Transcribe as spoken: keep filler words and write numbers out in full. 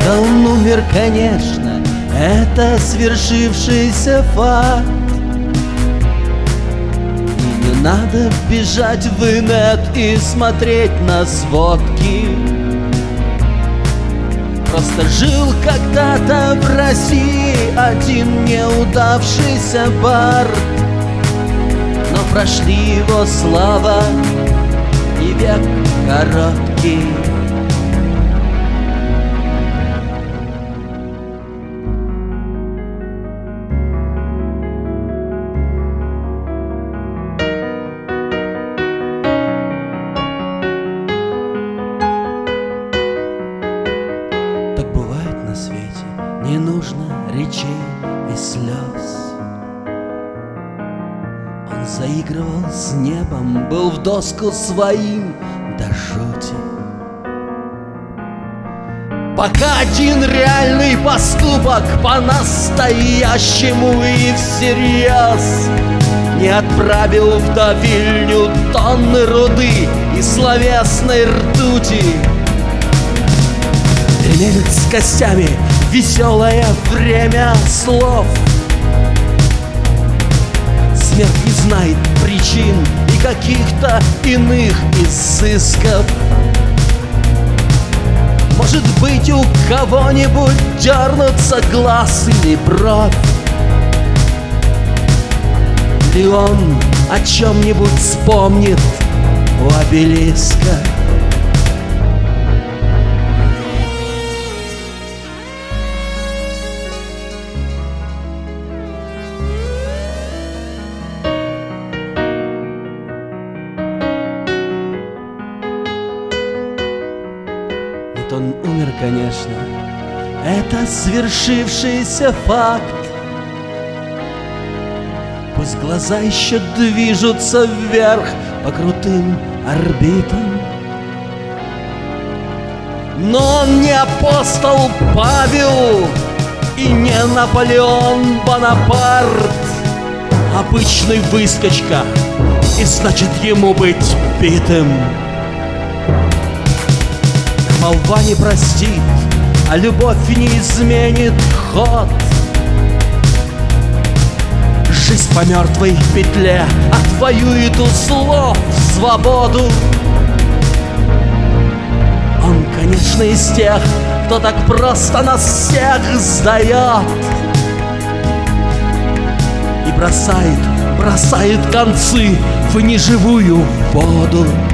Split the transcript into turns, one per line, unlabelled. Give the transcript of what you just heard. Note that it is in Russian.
Это он умер, конечно, это свершившийся факт. И не надо бежать в инет и смотреть на сводки. Просто жил когда-то в России один неудавшийся бард, но прошли его слава и век короткий. Так бывает на свете, не нужно речей и слез. Он заигрывал с небом, был в доску своим до жути. Пока один реальный поступок по-настоящему и всерьез не отправил в Давильню тонны руды и словесной ртути. Перемелет с костями веселое время слов. Смерть не знает причин и каких-то иных изысков. Может быть, у кого-нибудь дернутся глаз или бровь, или он о чем-нибудь вспомнит у обелиска. Он умер, конечно, это свершившийся факт. Пусть глаза еще движутся вверх по крутым орбитам, но он не апостол Павел и не Наполеон Бонапарт. Обычный выскочка, и значит ему быть битым. Молва не простит, а любовь не изменит ход. Жизнь по мертвой петле отвоюет у слов свободу. Он, конечно, из тех, кто так просто нас всех сдает и бросает, бросает концы в неживую воду.